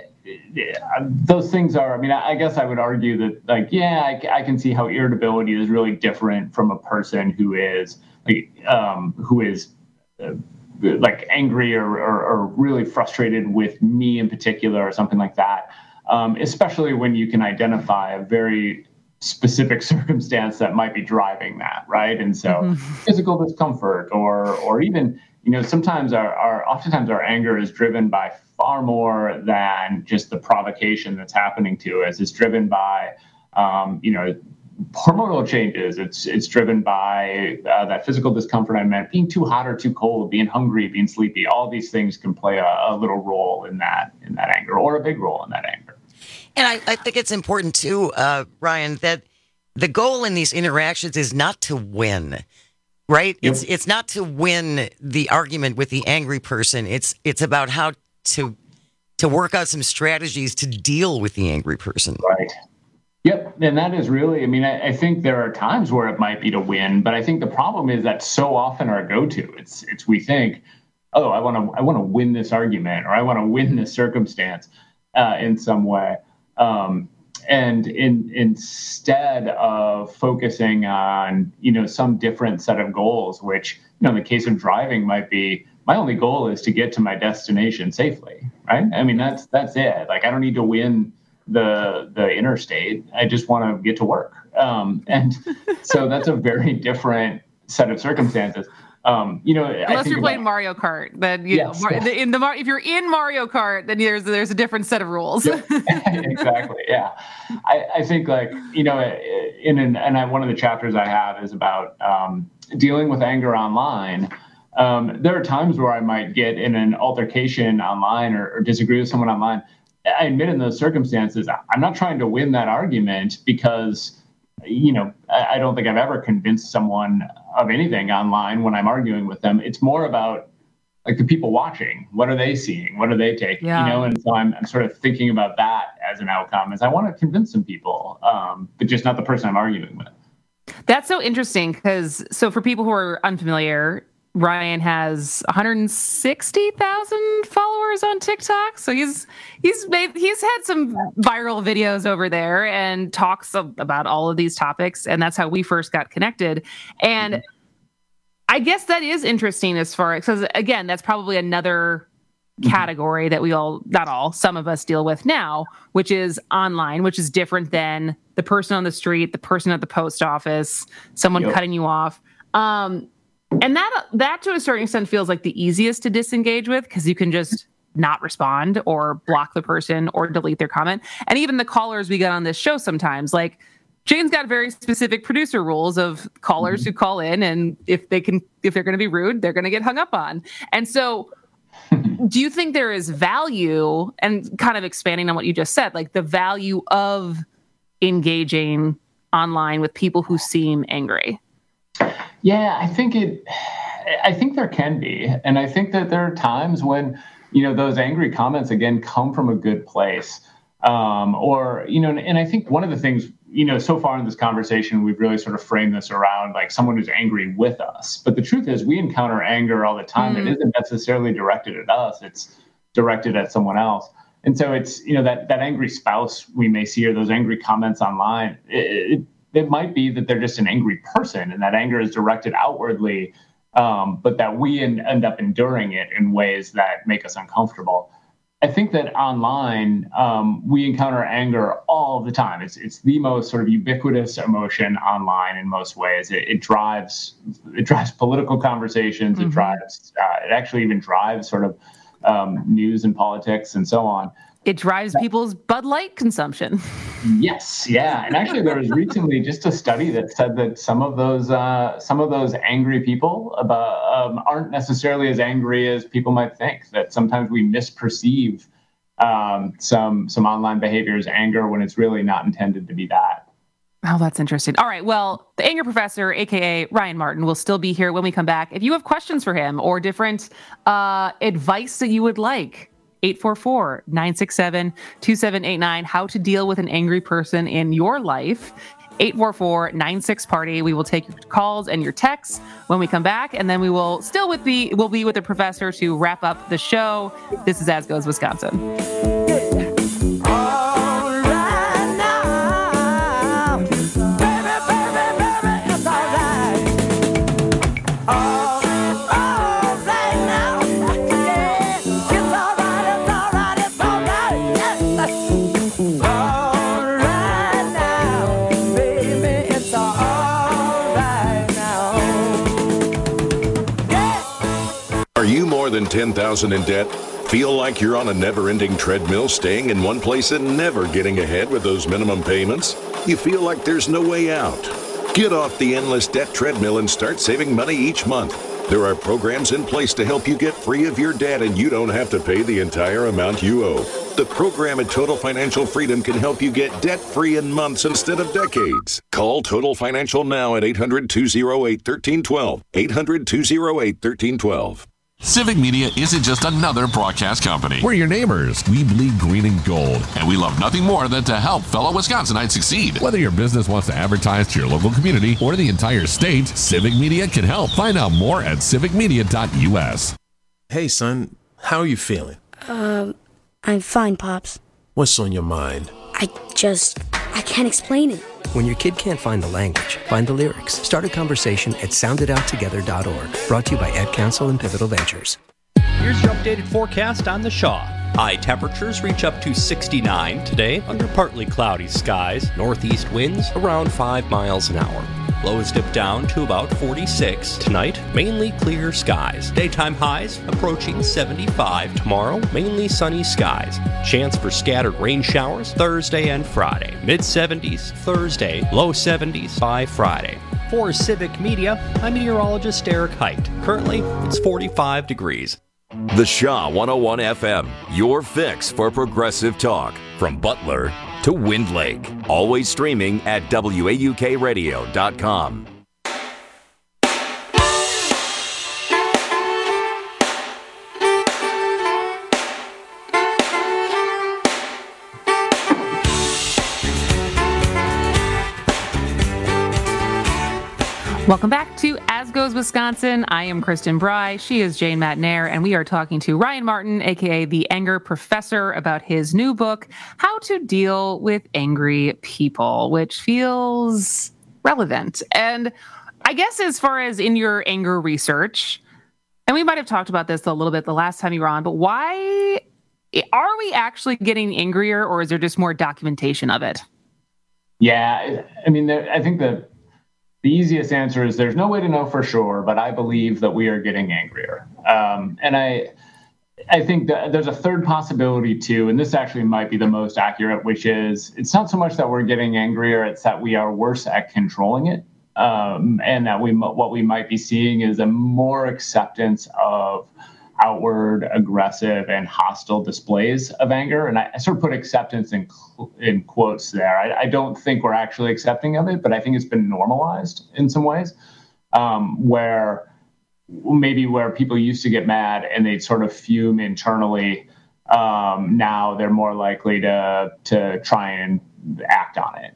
those things are, I mean, I guess I would argue that, like, yeah, I, I can see how irritability is really different from a person who is, like, um, who is, uh, like angry or, or, or really frustrated with me in particular or something like that, um, especially when you can identify a very specific circumstance that might be driving that, right? And so mm-hmm. physical discomfort or or even, you know, sometimes our, our oftentimes our anger is driven by far more than just the provocation that's happening to us. It's driven by, um, you know, hormonal changes. It's it's driven by uh, that physical discomfort I meant, being too hot or too cold, being hungry, being sleepy. All these things can play a, a little role in that in that anger, or a big role in that anger. And I, I think it's important too, uh, Ryan, that the goal in these interactions is not to win, right? Yep. It's it's not to win the argument with the angry person. It's it's about how to to work out some strategies to deal with the angry person. Right. Yep. And that is really, I mean, I, I think there are times where it might be to win, but I think the problem is that so often our go-to, it's, it's, we think, oh, I want to, I want to win this argument, or I want to win this circumstance uh, in some way. Um, and in, instead of focusing on, you know, some different set of goals, which, you know, in the case of driving might be, my only goal is to get to my destination safely, right? I mean, that's, that's it. Like, I don't need to win the the interstate. I just want to get to work. Um, and so that's a very different set of circumstances. Um, you know, unless you're playing about, Mario Kart, then you yes, know, yes. in the if you're in Mario Kart, then there's there's a different set of rules. Exactly. Yeah, I, I think like you know, in an, and I, one of the chapters I have is about um, dealing with anger online. Um, there are times where I might get in an altercation online or, or disagree with someone online. I admit in those circumstances, I'm not trying to win that argument because. You know, I don't think I've ever convinced someone of anything online when I'm arguing with them. It's more about like the people watching. What are they seeing? What are they taking? Yeah. You know, and so I'm, I'm sort of thinking about that as an outcome. Is I want to convince some people, um, but just not the person I'm arguing with. That's so interesting because so for people who are unfamiliar, Ryan has one hundred sixty thousand followers on TikTok. So he's he's made he's had some viral videos over there and talks about all of these topics. And that's how we first got connected. And mm-hmm. I guess that is interesting as far as, because again, that's probably another category mm-hmm. that we all, not all, some of us deal with now, which is online, which is different than the person on the street, the person at the post office, someone yep. cutting you off. Um, And that, that to a certain extent feels like the easiest to disengage with because you can just not respond or block the person or delete their comment. And even the callers we get on this show sometimes, like Jane's got very specific producer rules of callers mm-hmm. who call in, and if they can, if they're going to be rude, they're going to get hung up on. And so do you think there is value, and kind of expanding on what you just said, like the value of engaging online with people who seem angry? Yeah, I think it, I think there can be. And I think that there are times when, you know, those angry comments, again, come from a good place. Um, or, you know, and, and I think one of the things, you know, so far in this conversation, we've really sort of framed this around like someone who's angry with us. But the truth is we encounter anger all the time. Mm. It isn't necessarily directed at us. It's directed at someone else. And so it's, you know, that, that angry spouse we may see or those angry comments online, it, it It might be that they're just an angry person and that anger is directed outwardly, um, but that we en- end up enduring it in ways that make us uncomfortable. I think that online, um, we encounter anger all the time. It's it's the most sort of ubiquitous emotion online in most ways. It, it drives it drives political conversations. Mm-hmm. It drives uh, it actually even drives sort of um, news and politics and so on. It drives people's Bud Light consumption. Yes, yeah, and actually, there was recently just a study that said that some of those uh, some of those angry people about, um, aren't necessarily as angry as people might think. That sometimes we misperceive um, some some online behavior as anger when it's really not intended to be that. Oh, that's interesting. All right. Well, the Anger Professor, a k a. Ryan Martin, will still be here when we come back. If you have questions for him or different uh, advice that you would like, eight four four, nine six seven, two seven eight nine, how to deal with an angry person in your life. eight four four, nine six, party. We will take your calls and your texts when we come back, and then we will still with the we'll be with the professor to wrap up the show. This is As Goes Wisconsin. Than ten thousand in debt? Feel like you're on a never-ending treadmill, staying in one place and never getting ahead with those minimum payments? You feel like there's no way out? Get off the endless debt treadmill and start saving money each month. There are programs in place to help you get free of your debt, and you don't have to pay the entire amount you owe. The program at Total Financial Freedom can help you get debt-free in months instead of decades. Call Total Financial now at eight hundred, two oh eight, one three one two. eight hundred, two oh eight, one three one two. Civic Media isn't just another broadcast company. We're your neighbors. We bleed green and gold. And we love nothing more than to help fellow Wisconsinites succeed. Whether your business wants to advertise to your local community or the entire state, Civic Media can help. Find out more at civic media dot u s. Hey, son. How are you feeling? Um, I'm fine, Pops. What's on your mind? I just... I can't explain it. When your kid can't find the language, find the lyrics. Start a conversation at sound it out together dot org. Brought to you by Ad Council and Pivotal Ventures. Here's your updated forecast on the Shaw. High temperatures reach up to sixty-nine today under partly cloudy skies. Northeast winds around five miles an hour. Lows dip down to about forty-six. Tonight, mainly clear skies. Daytime highs approaching seventy-five. Tomorrow, mainly sunny skies. Chance for scattered rain showers Thursday and Friday. Mid seventies Thursday, low seventies by Friday. For Civic Media, I'm meteorologist Eric Height. Currently, it's forty-five degrees. The Shaw one oh one F M, your fix for progressive talk. From Butler to Wind Lake. Always streaming at W A U K radio dot com. Welcome back to As Goes Wisconsin. I am Kristen Bry. She is Jane Matnair, and we are talking to Ryan Martin, a k a the Anger Professor, about his new book, How to Deal with Angry People, which feels relevant. And I guess as far as in your anger research, and we might have talked about this a little bit the last time you were on, but why are we actually getting angrier, or is there just more documentation of it? Yeah, I mean, there, I think that the easiest answer is there's no way to know for sure, but I believe that we are getting angrier. Um, and I I think that there's a third possibility too, and this actually might be the most accurate, which is it's not so much that we're getting angrier, it's that we are worse at controlling it. Um, and that we what we might be seeing is a more acceptance of outward, aggressive, and hostile displays of anger. And I, I sort of put acceptance in in quotes there. I, I don't think we're actually accepting of it, but I think it's been normalized in some ways, um, where maybe where people used to get mad and they'd sort of fume internally. Um, now they're more likely to to try and act on it.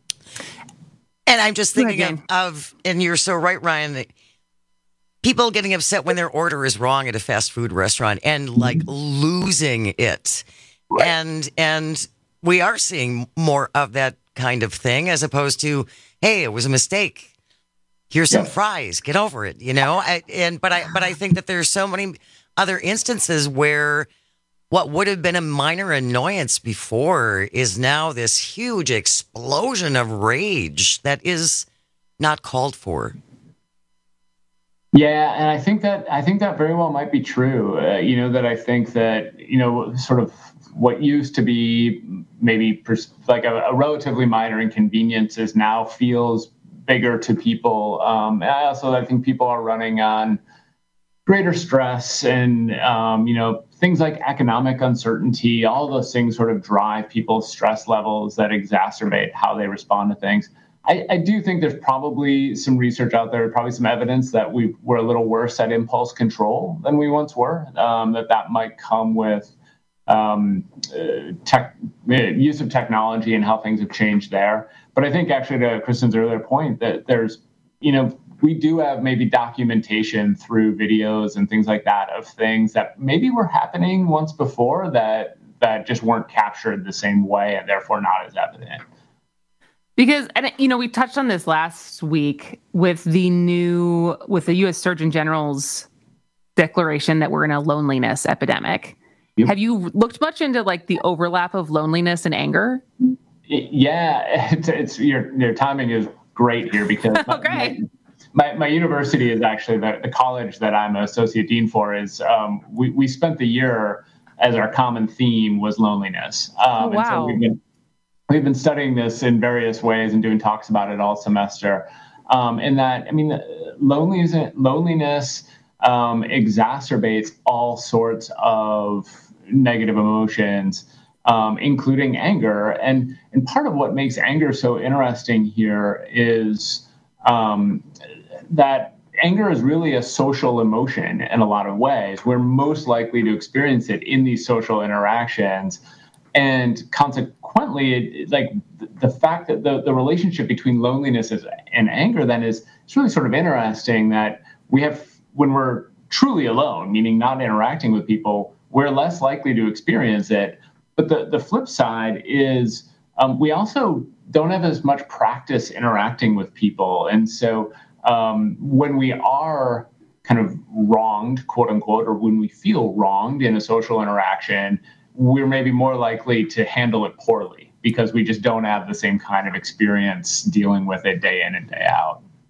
And I'm just thinking of, of, and you're so right, Ryan, that people getting upset when their order is wrong at a fast food restaurant and like losing it. Right. And and we are seeing more of that kind of thing as opposed to, hey, it was a mistake. Here's some yeah. fries. Get over it, you know? I, and but I but I think that there's so many other instances where what would have been a minor annoyance before is now this huge explosion of rage that is not called for. Yeah, and I think that I think that very well might be true. Uh, you know, that I think that, you know, sort of what used to be maybe pers- like a, a relatively minor inconvenience is now feels bigger to people. Um, and I also I think people are running on greater stress and, um, you know, things like economic uncertainty. All those things sort of drive people's stress levels that exacerbate how they respond to things. I, I do think there's probably some research out there, probably some evidence that we were a little worse at impulse control than we once were, um, that that might come with um, uh, tech, use of technology and how things have changed there. But I think actually to Kristen's earlier point that there's, you know, we do have maybe documentation through videos and things like that of things that maybe were happening once before that that just weren't captured the same way and therefore not as evident. Because, and you know, we touched on this last week with the new, with the U S Surgeon General's declaration that we're in a loneliness epidemic. Yep. Have you looked much into like the overlap of loneliness and anger? Yeah, it's, it's your your timing is great here because okay. my, my my university is actually the, the college that I'm an associate dean for is um, we we spent the year as our common theme was loneliness. Um, oh, wow. And so we've been We've been studying this in various ways and doing talks about it all semester. Um, and that, I mean, loneliness, loneliness um, exacerbates all sorts of negative emotions, um, including anger. And, and part of what makes anger so interesting here is um, that anger is really a social emotion in a lot of ways. We're most likely to experience it in these social interactions. And consequently, it, like the fact that the, the relationship between loneliness and anger then is it's really sort of interesting that we have when we're truly alone, meaning not interacting with people, we're less likely to experience it. But the, the flip side is um, we also don't have as much practice interacting with people. And so um, when we are kind of wronged, quote unquote, or when we feel wronged in a social interaction, we're maybe more likely to handle it poorly because we just don't have the same kind of experience dealing with it day in and day out.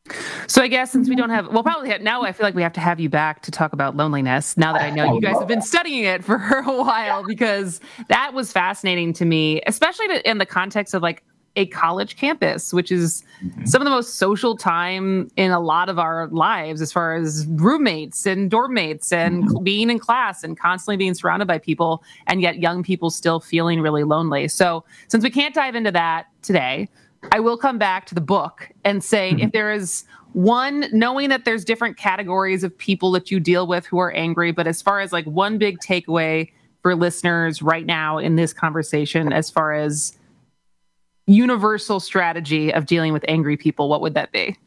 So I guess since we don't have, well, probably have, now I feel like we have to have you back to talk about loneliness now that I know you guys have been studying it for a while, because that was fascinating to me, especially in the context of like a college campus, which is mm-hmm. some of the most social time in a lot of our lives as far as roommates and dorm mates and mm-hmm. being in class and constantly being surrounded by people, and yet young people still feeling really lonely. So since we can't dive into that today, I will come back to the book and say mm-hmm. if there is one, knowing that there's different categories of people that you deal with who are angry, but as far as like one big takeaway for listeners right now in this conversation, as far as universal strategy of dealing with angry people, what would that be?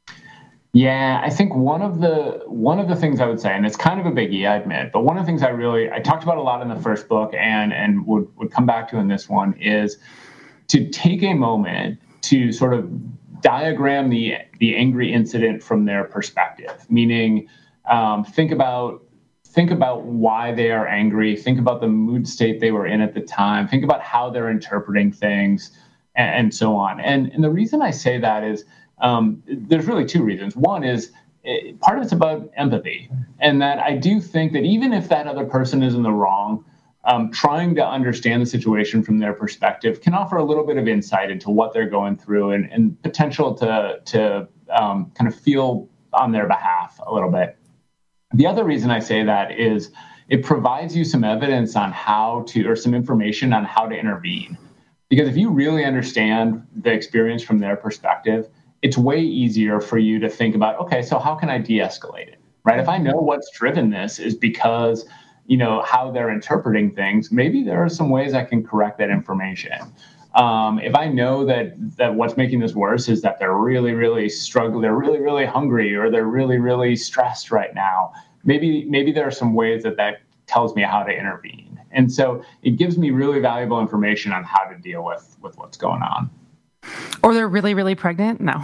Yeah, I think one of the one of the things I would say, and it's kind of a biggie, I admit, but one of the things I really I talked about a lot in the first book and and would would come back to in this one is to take a moment to sort of diagram the the angry incident from their perspective, meaning um, think about think about why they are angry, think about the mood state they were in at the time, think about how they're interpreting things, and, and so on. And and the reason I say that is um, there's really two reasons. One is it, part of it's about empathy, and that I do think that even if that other person is in the wrong, Um, trying to understand the situation from their perspective can offer a little bit of insight into what they're going through and, and potential to, to um, kind of feel on their behalf a little bit. The other reason I say that is it provides you some evidence on how to, or some information on how to intervene. Because if you really understand the experience from their perspective, it's way easier for you to think about, okay, so how can I de-escalate it, right? If I know what's driven this is because you know, how they're interpreting things, maybe there are some ways I can correct that information. Um, if I know that that what's making this worse is that they're really, really struggling, they're really, really hungry, or they're really, really stressed right now, maybe maybe there are some ways that that tells me how to intervene. And so it gives me really valuable information on how to deal with, with what's going on. Or they're really, really pregnant? No.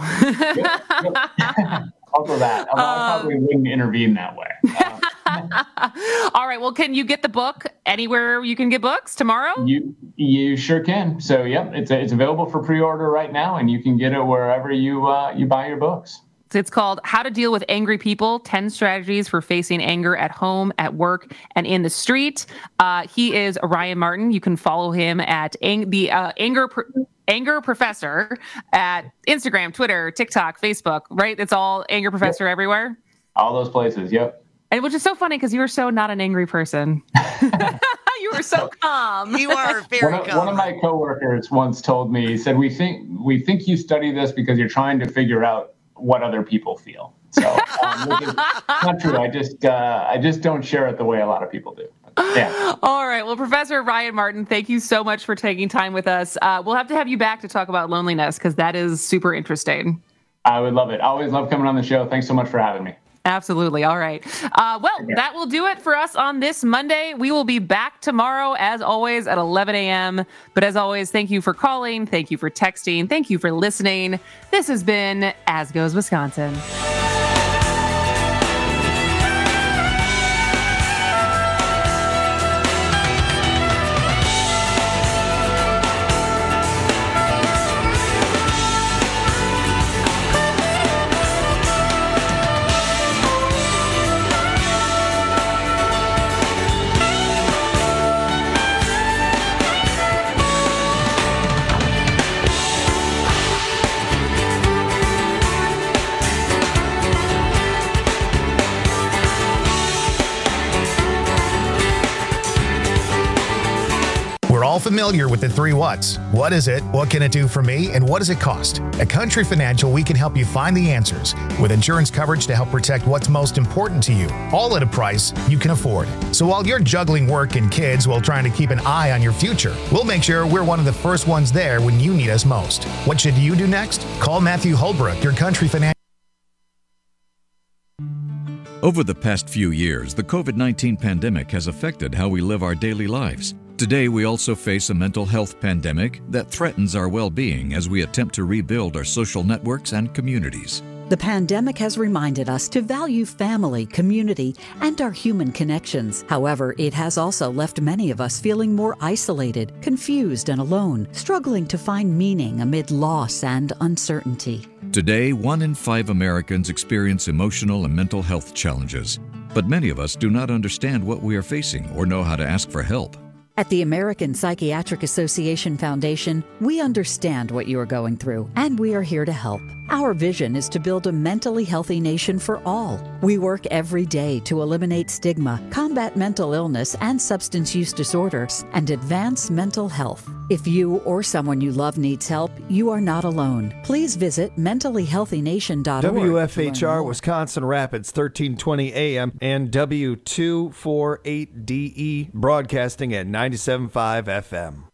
Also that. I um, probably wouldn't intervene that way. Um, All right. Well, can you get the book anywhere you can get books tomorrow? You you sure can. So, yep, it's it's available for pre-order right now, and you can get it wherever you uh, you buy your books. It's called How to Deal with Angry People, ten Strategies for Facing Anger at Home, at Work, and in the Street. Uh, he is Ryan Martin. You can follow him at ang- the uh, Anger Pro- Anger Professor at Instagram, Twitter, TikTok, Facebook, right? It's all Anger Professor yep. everywhere? All those places, yep. And which is so funny because you are so not an angry person. You were so calm. You are very one of, calm. One of my coworkers once told me, he said, we think we think you study this because you're trying to figure out what other people feel. So um, which is not true. I just uh, I just don't share it the way a lot of people do. Yeah. All right. Well, Professor Ryan Martin, thank you so much for taking time with us. Uh, we'll have to have you back to talk about loneliness because that is super interesting. I would love it. I always love coming on the show. Thanks so much for having me. Absolutely. All right. Uh, well, that will do it for us on this Monday. We will be back tomorrow, as always, at eleven a.m. But as always, thank you for calling. Thank you for texting. Thank you for listening. This has been As Goes Wisconsin. All familiar with the three whats. What is it? What can it do for me? And what does it cost? At Country Financial, we can help you find the answers with insurance coverage to help protect what's most important to you, all at a price you can afford. So while you're juggling work and kids while trying to keep an eye on your future, we'll make sure we're one of the first ones there when you need us most. What should you do next? Call Matthew Holbrook, your Country Financial. Over the past few years, the covid nineteen pandemic has affected how we live our daily lives. Today, we also face a mental health pandemic that threatens our well-being as we attempt to rebuild our social networks and communities. The pandemic has reminded us to value family, community, and our human connections. However, it has also left many of us feeling more isolated, confused, and alone, struggling to find meaning amid loss and uncertainty. Today, one in five Americans experience emotional and mental health challenges, but many of us do not understand what we are facing or know how to ask for help. At the American Psychiatric Association Foundation, we understand what you are going through, and we are here to help. Our vision is to build a mentally healthy nation for all. We work every day to eliminate stigma, combat mental illness and substance use disorders, and advance mental health. If you or someone you love needs help, you are not alone. Please visit mentally healthy nation dot org. W F H R Wisconsin Rapids, thirteen twenty A M, and W two forty-eight D E broadcasting at ninety-seven point five F M.